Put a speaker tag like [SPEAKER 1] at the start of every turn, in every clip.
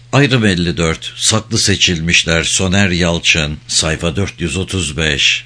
[SPEAKER 1] Ayrım 54, Saklı Seçilmişler, Soner Yalçın, sayfa 435.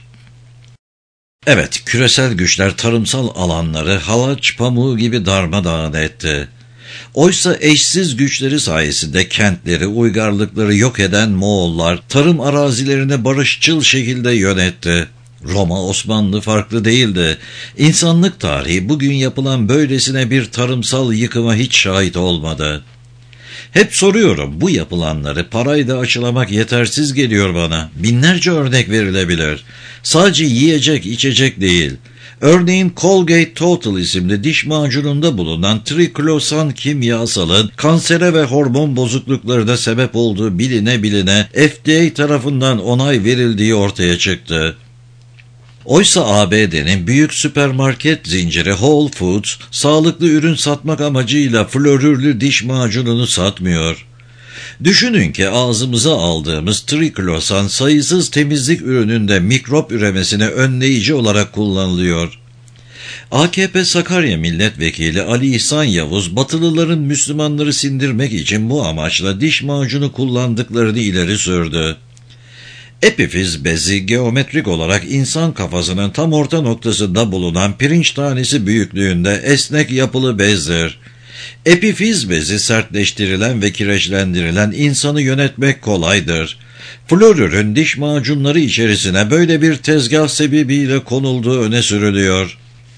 [SPEAKER 1] Evet, küresel güçler tarımsal alanları halaç pamuğu gibi darmadağın etti. Oysa eşsiz güçleri sayesinde kentleri, uygarlıkları yok eden Moğollar tarım arazilerini barışçıl şekilde yönetti. Roma, Osmanlı farklı değildi. İnsanlık tarihi bugün yapılan böylesine bir tarımsal yıkıma hiç şahit olmadı. Hep soruyorum, bu yapılanları parayla aşılamak yetersiz geliyor bana. Binlerce örnek verilebilir. Sadece yiyecek, içecek değil. Örneğin Colgate Total isimli diş macununda bulunan triklosan kimyasalın kansere ve hormon bozukluklarına sebep olduğu biline FDA tarafından onay verildiği ortaya çıktı. Oysa ABD'nin büyük süpermarket zinciri Whole Foods, sağlıklı ürün satmak amacıyla florürlü diş macununu satmıyor. Düşünün ki ağzımıza aldığımız triklosan sayısız temizlik ürününde mikrop üremesini önleyici olarak kullanılıyor. AKP Sakarya Milletvekili Ali İhsan Yavuz, Batılıların Müslümanları sindirmek için bu amaçla diş macunu kullandıklarını ileri sürdü. Epifiz bezi geometrik olarak insan kafasının tam orta noktasında bulunan pirinç tanesi büyüklüğünde esnek yapılı bezdir. Epifiz bezi sertleştirilen ve kireçlendirilen insanı yönetmek kolaydır. Florürün diş macunları içerisine böyle bir tezgah sebebiyle konulduğu öne sürülüyor.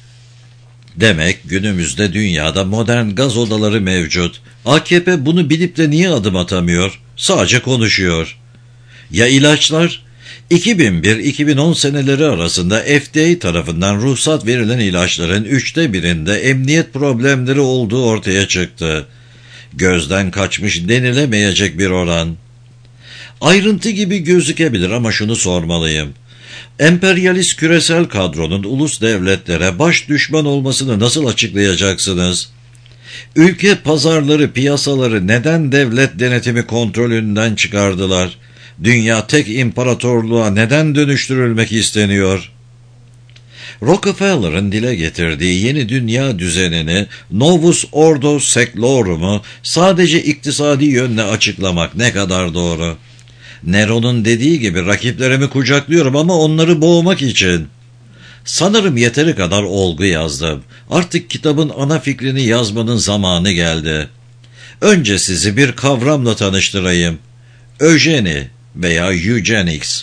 [SPEAKER 1] Demek günümüzde dünyada modern gaz odaları mevcut. AKP bunu bilip de niye adım atamıyor? Sadece konuşuyor. Ya ilaçlar? 2001-2010 seneleri arasında FDA tarafından ruhsat verilen ilaçların 1/3'ünde emniyet problemleri olduğu ortaya çıktı. Gözden kaçmış denilemeyecek bir oran. Ayrıntı gibi gözükebilir ama şunu sormalıyım. Emperyalist küresel kadronun ulus devletlere baş düşman olmasını nasıl açıklayacaksınız? Ülke pazarları, piyasaları neden devlet denetimi kontrolünden çıkardılar? Dünya tek imparatorluğa neden dönüştürülmek isteniyor? Rockefeller'ın dile getirdiği yeni dünya düzenini, Novus Ordo Seclorum'u sadece iktisadi yönle açıklamak ne kadar doğru? Nero'nun dediği gibi rakiplerimi kucaklıyorum ama onları boğmak için. Sanırım yeteri kadar olgu yazdım. Artık kitabın ana fikrini yazmanın zamanı geldi. Önce sizi bir kavramla tanıştırayım. Öjeni veya eugenics.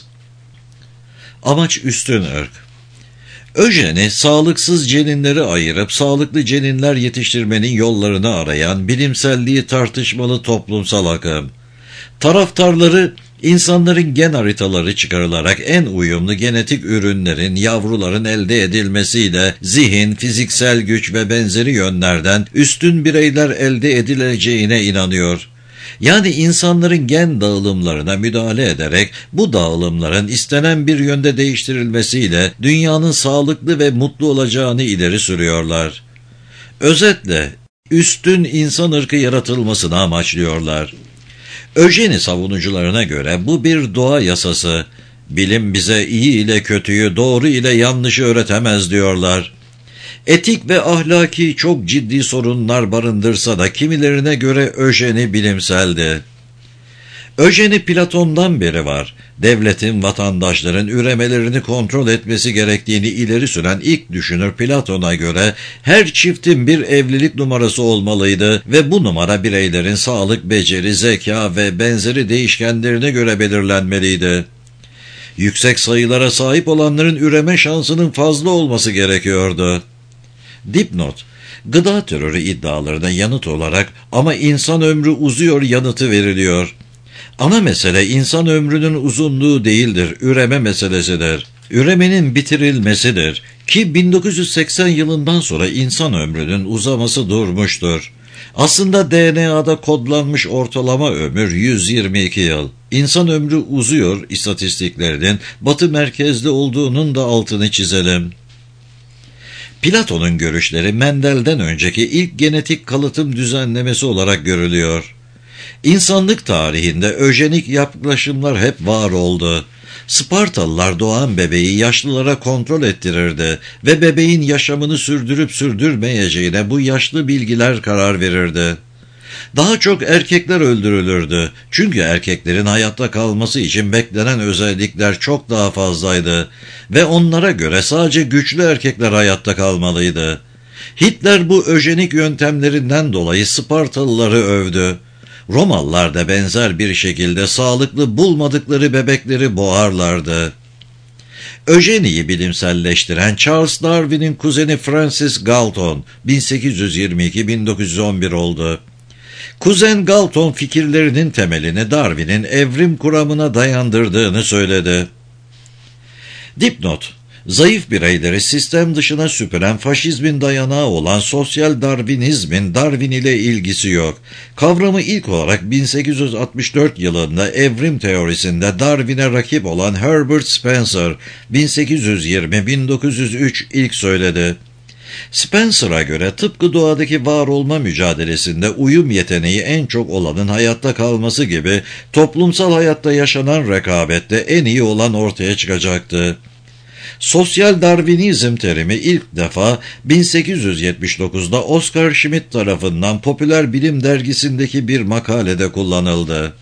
[SPEAKER 1] Amaç üstün ırk. Öjeni, sağlıksız ceninleri ayırıp sağlıklı ceninler yetiştirmenin yollarını arayan bilimselliği tartışmalı toplumsal akım. Taraftarları, insanların gen haritaları çıkarılarak en uyumlu genetik ürünlerin, yavruların elde edilmesiyle zihin, fiziksel güç ve benzeri yönlerden üstün bireyler elde edileceğine inanıyor. Yani insanların gen dağılımlarına müdahale ederek bu dağılımların istenen bir yönde değiştirilmesiyle dünyanın sağlıklı ve mutlu olacağını ileri sürüyorlar. Özetle üstün insan ırkı yaratılmasını amaçlıyorlar. Öjeni savunucularına göre bu bir doğa yasası. Bilim bize iyi ile kötüyü, doğru ile yanlışı öğretemez diyorlar. Etik ve ahlaki çok ciddi sorunlar barındırsa da kimilerine göre öjeni bilimseldi. Öjeni Platon'dan beri var. Devletin vatandaşların üremelerini kontrol etmesi gerektiğini ileri süren ilk düşünür Platon'a göre her çiftin bir evlilik numarası olmalıydı ve bu numara bireylerin sağlık, beceri, zeka ve benzeri değişkenlerine göre belirlenmeliydi. Yüksek sayılara sahip olanların üreme şansının fazla olması gerekiyordu. Dipnot: gıda terörü iddialarına yanıt olarak ama insan ömrü uzuyor yanıtı veriliyor. Ana mesele insan ömrünün uzunluğu değildir, üreme meselesidir. Üremenin bitirilmesidir ki 1980 yılından sonra insan ömrünün uzaması durmuştur. Aslında DNA'da kodlanmış ortalama ömür 122 yıl. İnsan ömrü uzuyor istatistiklerinin batı merkezli olduğunun da altını çizelim. Platon'un görüşleri Mendel'den önceki ilk genetik kalıtım düzenlemesi olarak görülüyor. İnsanlık tarihinde öjenik yaklaşımlar hep var oldu. Spartalılar doğan bebeği yaşlılara kontrol ettirirdi ve bebeğin yaşamını sürdürüp sürdürmeyeceğine bu yaşlı bilgiler karar verirdi. Daha çok erkekler öldürülürdü. Çünkü erkeklerin hayatta kalması için beklenen özellikler çok daha fazlaydı ve onlara göre sadece güçlü erkekler hayatta kalmalıydı. Hitler bu öjenik yöntemlerinden dolayı Spartalıları övdü. Romalılar da benzer bir şekilde sağlıklı bulmadıkları bebekleri boğarlardı. Öjeniyi bilimselleştiren Charles Darwin'in kuzeni Francis Galton 1822-1911 oldu. Kuzen Galton fikirlerinin temelini Darwin'in evrim kuramına dayandırdığını söyledi. Dipnot: Zayıf bireyleri sistem dışına süpüren faşizmin dayanağı olan sosyal Darwinizmin Darwin ile ilgisi yok. Kavramı ilk olarak 1864 yılında evrim teorisinde Darwin'e rakip olan Herbert Spencer 1820-1903 ilk söyledi. Spencer'a göre tıpkı doğadaki var olma mücadelesinde uyum yeteneği en çok olanın hayatta kalması gibi toplumsal hayatta yaşanan rekabette en iyi olan ortaya çıkacaktı. Sosyal Darwinizm terimi ilk defa 1879'da Oscar Schmidt tarafından Popüler Bilim dergisindeki bir makalede kullanıldı.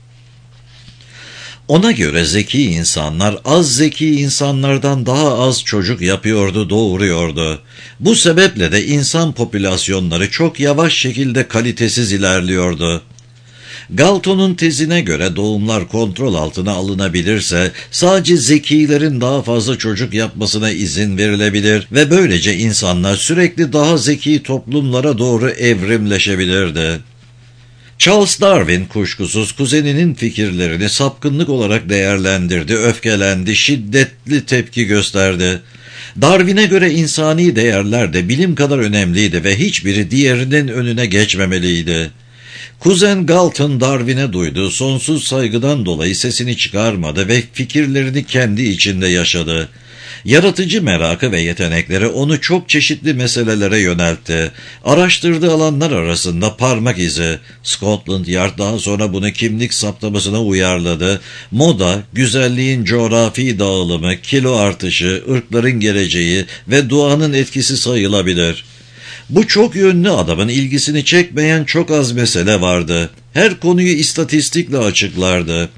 [SPEAKER 1] Ona göre zeki insanlar az zeki insanlardan daha az çocuk yapıyordu, doğuruyordu. Bu sebeple de insan popülasyonları çok yavaş şekilde kalitesiz ilerliyordu. Galton'un tezine göre doğumlar kontrol altına alınabilirse sadece zekilerin daha fazla çocuk yapmasına izin verilebilir ve böylece insanlar sürekli daha zeki toplumlara doğru evrimleşebilirdi. Charles Darwin kuşkusuz kuzeninin fikirlerini sapkınlık olarak değerlendirdi, öfkelendi, şiddetli tepki gösterdi. Darwin'e göre insani değerler de bilim kadar önemliydi ve hiçbiri diğerinin önüne geçmemeliydi. Kuzen Galton Darwin'e duyduğu sonsuz saygıdan dolayı sesini çıkarmadı ve fikirlerini kendi içinde yaşadı. Yaratıcı merakı ve yetenekleri onu çok çeşitli meselelere yöneltti. Araştırdığı alanlar arasında parmak izi, Scotland Yard daha sonra bunu kimlik saptamasına uyarladı, moda, güzelliğin coğrafi dağılımı, kilo artışı, ırkların geleceği ve doğanın etkisi sayılabilir. Bu çok yönlü adamın ilgisini çekmeyen çok az mesele vardı. Her konuyu istatistikle açıklardı.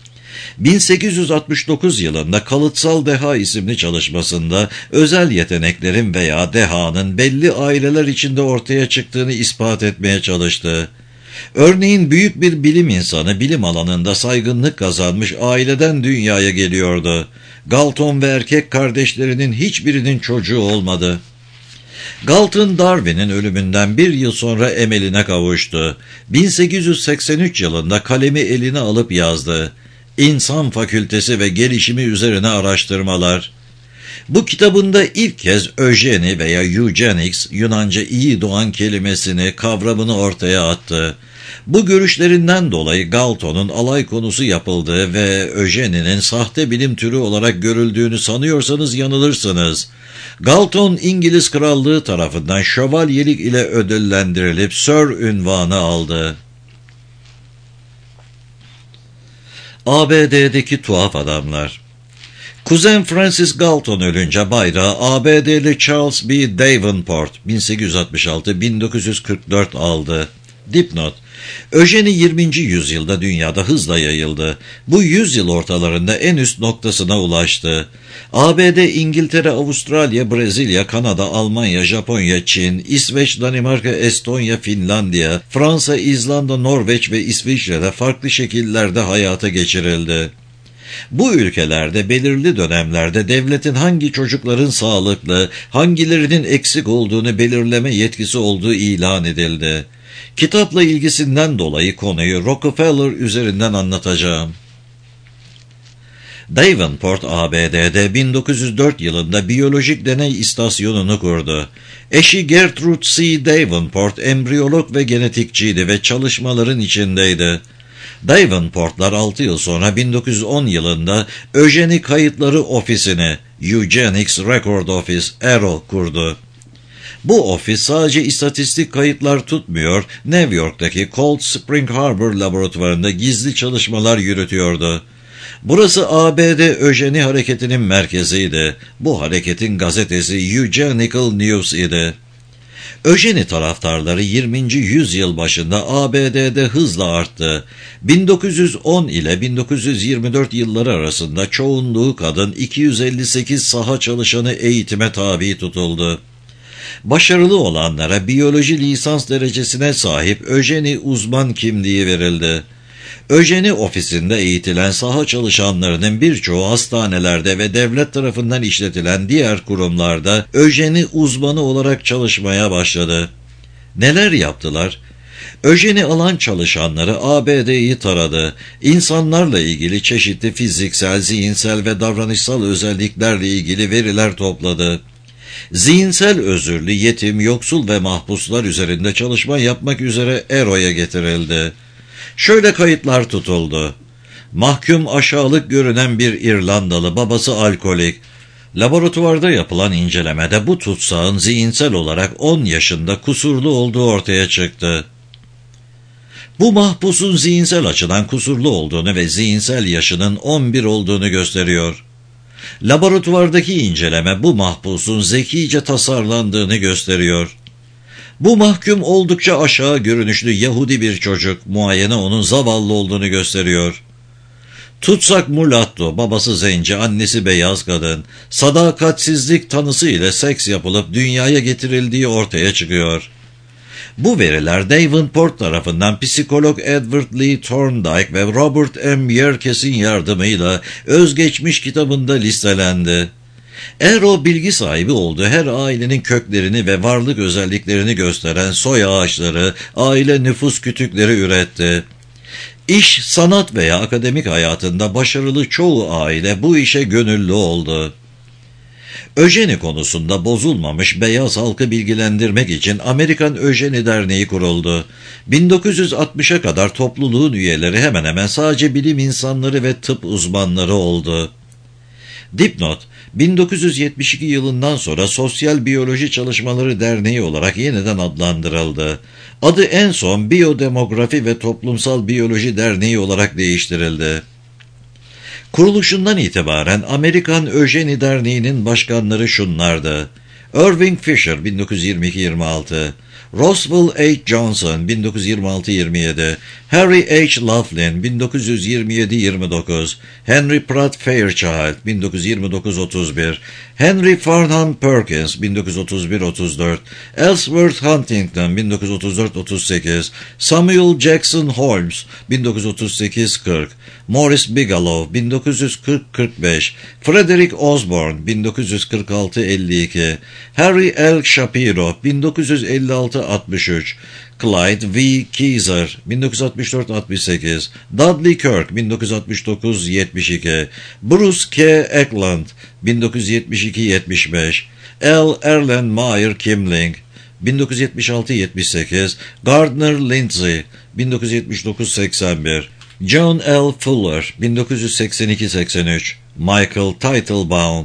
[SPEAKER 1] 1869 yılında Kalıtsal Deha isimli çalışmasında özel yeteneklerin veya dehanın belli aileler içinde ortaya çıktığını ispat etmeye çalıştı. Örneğin büyük bir bilim insanı bilim alanında saygınlık kazanmış aileden dünyaya geliyordu. Galton ve erkek kardeşlerinin hiçbirinin çocuğu olmadı. Galton Darwin'in ölümünden bir yıl sonra emeline kavuştu. 1883 yılında kalemi eline alıp yazdı. İnsan Fakültesi ve Gelişimi üzerine araştırmalar. Bu kitabında ilk kez öjeni veya eugenics, Yunanca iyi doğan kelimesini, kavramını ortaya attı. Bu görüşlerinden dolayı Galton'un alay konusu yapıldığı ve öjeninin sahte bilim türü olarak görüldüğünü sanıyorsanız yanılırsınız. Galton, İngiliz Krallığı tarafından şövalyelik ile ödüllendirilip Sir ünvanı aldı. ABD'deki tuhaf adamlar. Kuzen Francis Galton ölünce bayrağı ABD'li Charles B. Davenport 1866-1944 aldı. Dipnot: öjeni 20. yüzyılda dünyada hızla yayıldı. Bu yüzyıl ortalarında en üst noktasına ulaştı. ABD, İngiltere, Avustralya, Brezilya, Kanada, Almanya, Japonya, Çin, İsveç, Danimarka, Estonya, Finlandiya, Fransa, İzlanda, Norveç ve İsviçre'de farklı şekillerde hayata geçirildi. Bu ülkelerde belirli dönemlerde devletin hangi çocukların sağlıklı, hangilerinin eksik olduğunu belirleme yetkisi olduğu ilan edildi. Kitapla ilgisinden dolayı konuyu Rockefeller üzerinden anlatacağım. Davenport, ABD'de 1904 yılında biyolojik deney istasyonunu kurdu. Eşi Gertrude C. Davenport, embriyolog ve genetikçiydi ve çalışmaların içindeydi. Davenportlar 6 yıl sonra 1910 yılında Öjeni Kayıtları Ofisi'ni, Eugenics Record Office, ERO kurdu. Bu ofis sadece istatistik kayıtlar tutmuyor, New York'taki Cold Spring Harbor laboratuvarında gizli çalışmalar yürütüyordu. Burası ABD öjeni hareketinin merkeziydi. Bu hareketin gazetesi Eugenical News idi. Öjeni taraftarları 20. yüzyıl başında ABD'de hızla arttı. 1910 ile 1924 yılları arasında çoğunluğu kadın 258 saha çalışanı eğitime tabi tutuldu. Başarılı olanlara biyoloji lisans derecesine sahip öjeni uzman kimliği verildi. Öjeni ofisinde eğitilen saha çalışanlarının birçoğu hastanelerde ve devlet tarafından işletilen diğer kurumlarda öjeni uzmanı olarak çalışmaya başladı. Neler yaptılar? Öjeni alan çalışanları ABD'yi taradı. İnsanlarla ilgili çeşitli fiziksel, zihinsel ve davranışsal özelliklerle ilgili veriler topladı. Zihinsel özürlü, yetim, yoksul ve mahpuslar üzerinde çalışma yapmak üzere ERO'ya getirildi. Şöyle kayıtlar tutuldu. Mahkum aşağılık görünen bir İrlandalı, babası alkolik. Laboratuvarda yapılan incelemede bu tutsağın zihinsel olarak 10 yaşında kusurlu olduğu ortaya çıktı. Bu mahpusun zihinsel açıdan kusurlu olduğunu ve zihinsel yaşının 11 olduğunu gösteriyor. Laboratuvardaki inceleme bu mahpusun zekice tasarlandığını gösteriyor. Bu mahkum oldukça aşağı görünüşlü Yahudi bir çocuk, muayene onun zavallı olduğunu gösteriyor. Tutsak mulatto, babası zenci, annesi beyaz kadın, sadakatsizlik tanısı ile seks yapılıp dünyaya getirildiği ortaya çıkıyor. Bu veriler Davenport tarafından psikolog Edward Lee Thorndike ve Robert M. Yerkes'in yardımıyla Özgeçmiş kitabında listelendi. ERO bilgi sahibi olduğu her ailenin köklerini ve varlık özelliklerini gösteren soy ağaçları, aile nüfus kütükleri üretti. İş, sanat veya akademik hayatında başarılı çoğu aile bu işe gönüllü oldu. Öjeni konusunda bozulmamış beyaz halkı bilgilendirmek için Amerikan Öjeni Derneği kuruldu. 1960'a kadar topluluğun üyeleri hemen hemen sadece bilim insanları ve tıp uzmanları oldu. Dipnot, 1972 yılından sonra Sosyal Biyoloji Çalışmaları Derneği olarak yeniden adlandırıldı. Adı en son Biyodemografi ve Toplumsal Biyoloji Derneği olarak değiştirildi. Kuruluşundan itibaren Amerikan Öjeni Derneği'nin başkanları şunlardı: Irving Fisher 1922-26, Roswell H. Johnson 1926-27, Harry H. Laughlin 1927-29, Henry Pratt Fairchild 1929-31, Henry Farnham Perkins 1931-34, Ellsworth Huntington 1934-38, Samuel Jackson Holmes 1938-40, Morris Bigelow 1940-45, Frederick Osborne 1946-52, Harry L. Shapiro 1956-63, Clyde V. Keyser 1964-68, Dudley Kirk 1969-72, Bruce K. Eklund 1972-75, L. Erlenmeyer Kimling 1976-78, Gardner Lindsay 1979-81, John L. Fuller 1982-83, Michael Teitelbaum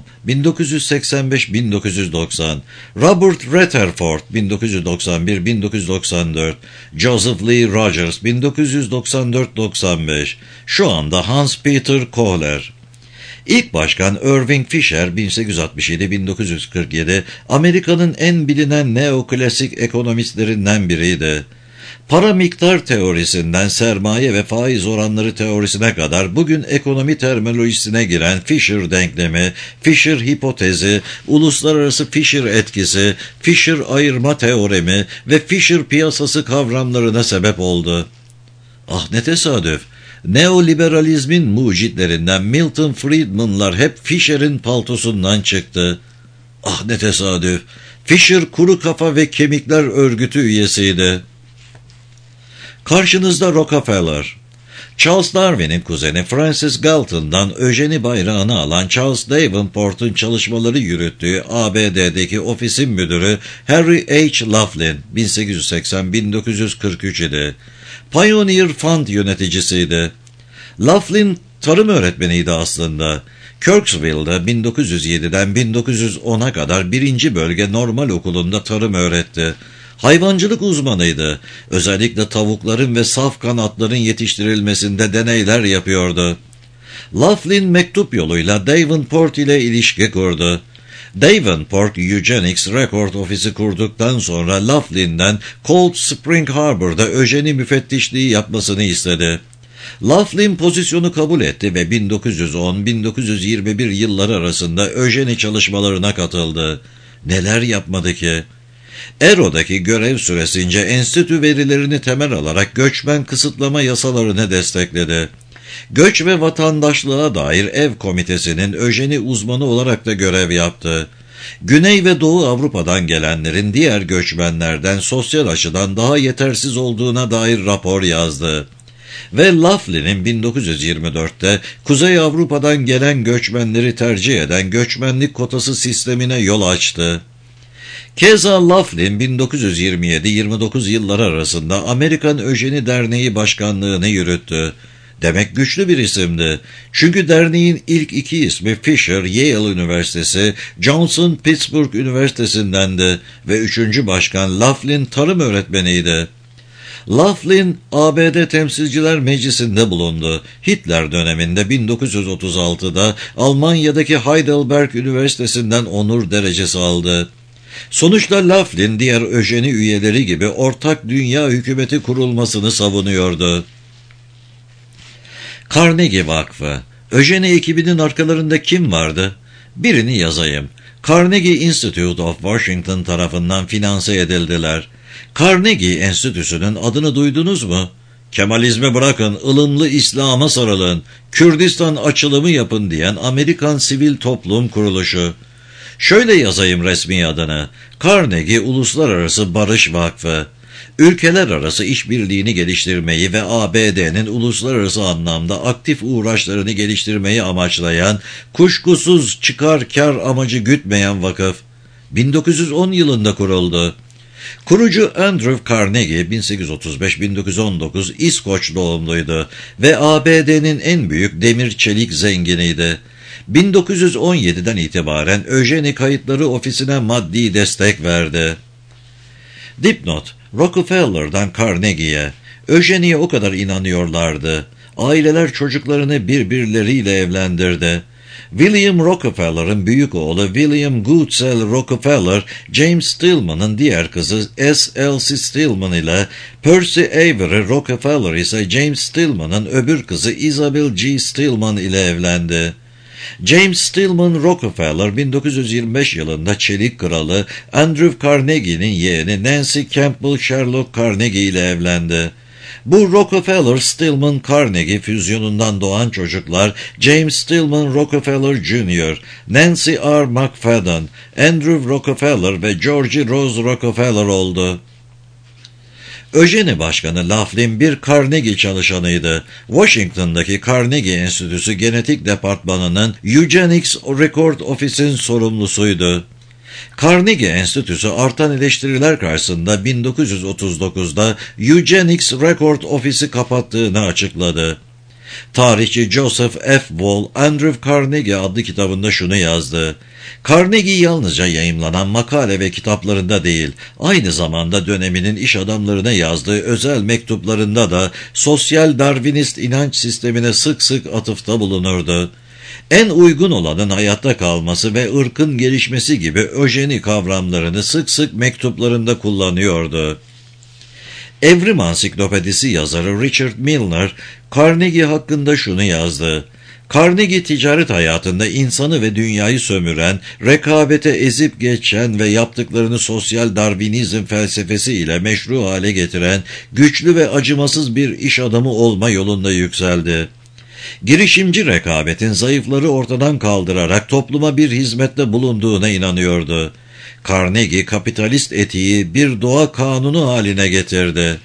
[SPEAKER 1] 1985-1990, Robert Rutherford 1991-1994, Joseph Lee Rogers 1994-95, şu anda Hans Peter Kohler. İlk başkan Irving Fisher 1867-1947 Amerika'nın en bilinen neoklasik ekonomistlerinden biriydi. Para miktar teorisinden sermaye ve faiz oranları teorisine kadar bugün ekonomi terminolojisine giren Fisher denklemi, Fisher hipotezi, uluslararası Fisher etkisi, Fisher ayırma teoremi ve Fisher piyasası kavramlarına sebep oldu. Ah ne tesadüf! Neoliberalizmin mucitlerinden Milton Friedman'lar hep Fisher'in paltosundan çıktı. Ah ne tesadüf! Fisher kuru kafa ve kemikler örgütü üyesiydi. Karşınızda Rockefeller. Charles Darwin'in kuzeni Francis Galton'dan öjeni bayrağını alan Charles Davenport'un çalışmaları yürüttüğü ABD'deki ofisin müdürü Harry H. Laughlin 1880-1943 idi. Pioneer Fund yöneticisiydi. Laughlin tarım öğretmeniydi aslında. Kirksville'da 1907'den 1910'a kadar 1. Bölge Normal Okulu'nda tarım öğretti. Hayvancılık uzmanıydı. Özellikle tavukların ve saf kanatların yetiştirilmesinde deneyler yapıyordu. Laughlin mektup yoluyla Davenport ile ilişki kurdu. Davenport Eugenics Record Ofisi kurduktan sonra Laughlin'den Cold Spring Harbor'da öjeni müfettişliği yapmasını istedi. Laughlin pozisyonu kabul etti ve 1910-1921 yılları arasında öjeni çalışmalarına katıldı. Neler yapmadı ki? Ero'daki görev süresince enstitü verilerini temel alarak göçmen kısıtlama yasalarını destekledi. Göç ve vatandaşlığa dair ev komitesinin öjeni uzmanı olarak da görev yaptı. Güney ve Doğu Avrupa'dan gelenlerin diğer göçmenlerden sosyal açıdan daha yetersiz olduğuna dair rapor yazdı. Ve Laughlin'in 1924'te Kuzey Avrupa'dan gelen göçmenleri tercih eden göçmenlik kotası sistemine yol açtı. Keza Laughlin 1927-29 yılları arasında Amerikan Öjeni Derneği Başkanlığını yürüttü. Demek güçlü bir isimdi. Çünkü derneğin ilk iki ismi Fisher, Yale Üniversitesi, Johnson, Pittsburgh Üniversitesi'ndendi ve üçüncü başkan Laughlin tarım öğretmeniydi. Laughlin, ABD Temsilciler Meclisi'nde bulundu. Hitler döneminde 1936'da Almanya'daki Heidelberg Üniversitesi'nden onur derecesi aldı. Sonuçta Laughlin diğer öjeni üyeleri gibi ortak dünya hükümeti kurulmasını savunuyordu. Carnegie Vakfı. Öjeni ekibinin arkalarında kim vardı? Birini yazayım. Carnegie Institute of Washington tarafından finanse edildiler. Carnegie Enstitüsü'nün adını duydunuz mu? Kemalizmi bırakın, ılımlı İslam'a sarılın, Kürdistan açılımı yapın diyen Amerikan Sivil Toplum Kuruluşu. Şöyle yazayım resmi adını. Carnegie Uluslararası Barış Vakfı. Ülkeler arası işbirliğini geliştirmeyi ve ABD'nin uluslararası anlamda aktif uğraşlarını geliştirmeyi amaçlayan, kuşkusuz çıkar kar amacı gütmeyen vakıf. 1910 yılında kuruldu. Kurucu Andrew Carnegie 1835-1919 İskoç doğumluydu ve ABD'nin en büyük demir çelik zenginiydi. 1917'den itibaren öjeni kayıtları ofisine maddi destek verdi. Dipnot: Rockefeller'dan Carnegie'ye. Öjeniye o kadar inanıyorlardı. Aileler çocuklarını birbirleriyle evlendirdi. William Rockefeller'ın büyük oğlu William Goodsell Rockefeller, James Stillman'ın diğer kızı S.L.C. Stillman ile, Percy Avery Rockefeller ise James Stillman'ın öbür kızı Isabel G. Stillman ile evlendi. James Stillman Rockefeller 1925 yılında çelik kralı Andrew Carnegie'nin yeğeni Nancy Campbell Sherlock Carnegie ile evlendi. Bu Rockefeller-Stillman-Carnegie füzyonundan doğan çocuklar James Stillman Rockefeller Jr., Nancy R. McFadden, Andrew Rockefeller ve Georgie Rose Rockefeller oldu. Öjeni Başkanı Laughlin bir Carnegie çalışanıydı. Washington'daki Carnegie Enstitüsü Genetik Departmanı'nın Eugenics Record Office'in sorumlusuydu. Carnegie Enstitüsü artan eleştiriler karşısında 1939'da Eugenics Record Office'i kapattığını açıkladı. Tarihçi Joseph F. Wall, Andrew Carnegie adlı kitabında şunu yazdı: Carnegie yalnızca yayımlanan makale ve kitaplarında değil, aynı zamanda döneminin iş adamlarına yazdığı özel mektuplarında da sosyal Darwinist inanç sistemine sık sık atıfta bulunurdu. En uygun olanın hayatta kalması ve ırkın gelişmesi gibi öjeni kavramlarını sık sık mektuplarında kullanıyordu. Evrim Ansiklopedisi yazarı Richard Milner, Carnegie hakkında şunu yazdı: Carnegie ticaret hayatında insanı ve dünyayı sömüren, rekabete ezip geçen ve yaptıklarını sosyal Darwinizm felsefesi ile meşru hale getiren güçlü ve acımasız bir iş adamı olma yolunda yükseldi. Girişimci rekabetin zayıfları ortadan kaldırarak topluma bir hizmette bulunduğuna inanıyordu. Carnegie kapitalist etiği bir doğa kanunu haline getirdi.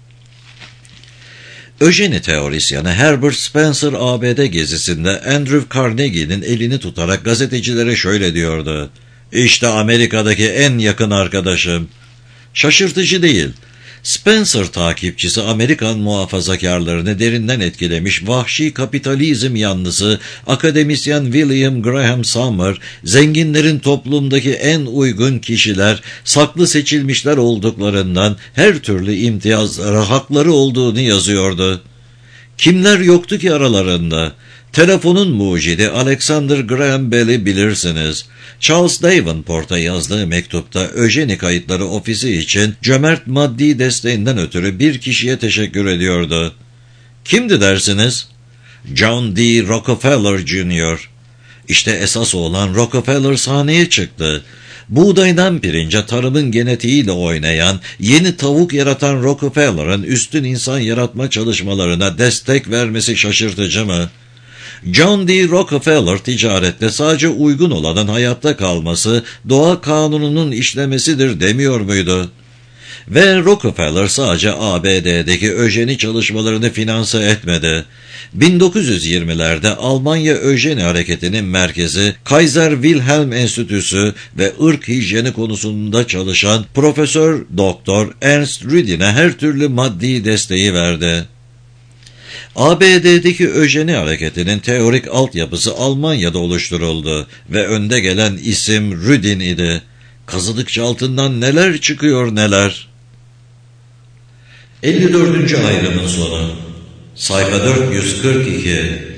[SPEAKER 1] Öjeni teorisyeni Herbert Spencer ABD gezisinde Andrew Carnegie'nin elini tutarak gazetecilere şöyle diyordu: "İşte Amerika'daki en yakın arkadaşım." Şaşırtıcı değil. Spencer takipçisi Amerikan muhafazakarlarını derinden etkilemiş vahşi kapitalizm yanlısı akademisyen William Graham Sumner, zenginlerin toplumdaki en uygun kişiler, saklı seçilmişler olduklarından her türlü imtiyazlara hakları olduğunu yazıyordu. Kimler yoktu ki aralarında? Telefonun mucidi Alexander Graham Bell'i bilirsiniz. Charles Davenport'a yazdığı mektupta Öjeni Kayıtları Ofisi için cömert maddi desteğinden ötürü bir kişiye teşekkür ediyordu. Kimdi dersiniz? John D. Rockefeller Jr. İşte esas olan Rockefeller sahneye çıktı. Buğdaydan pirince tarımın genetiğiyle oynayan, yeni tavuk yaratan Rockefeller'ın üstün insan yaratma çalışmalarına destek vermesi şaşırtıcı mı? John D. Rockefeller ticarette sadece uygun olanın hayatta kalması, doğa kanununun işlemesidir demiyor muydu? Ve Rockefeller sadece ABD'deki öjeni çalışmalarını finanse etmedi. 1920'lerde Almanya Öjeni Hareketi'nin merkezi Kaiser Wilhelm Enstitüsü ve ırk hijyeni konusunda çalışan Profesör Doktor Ernst Rüdin'e her türlü maddi desteği verdi. ABD'deki Öjeni Hareketi'nin teorik altyapısı Almanya'da oluşturuldu ve önde gelen isim Rüdin idi. Kazıdıkça altından neler çıkıyor neler. 54. ayrımın sonu. Sayfa 442.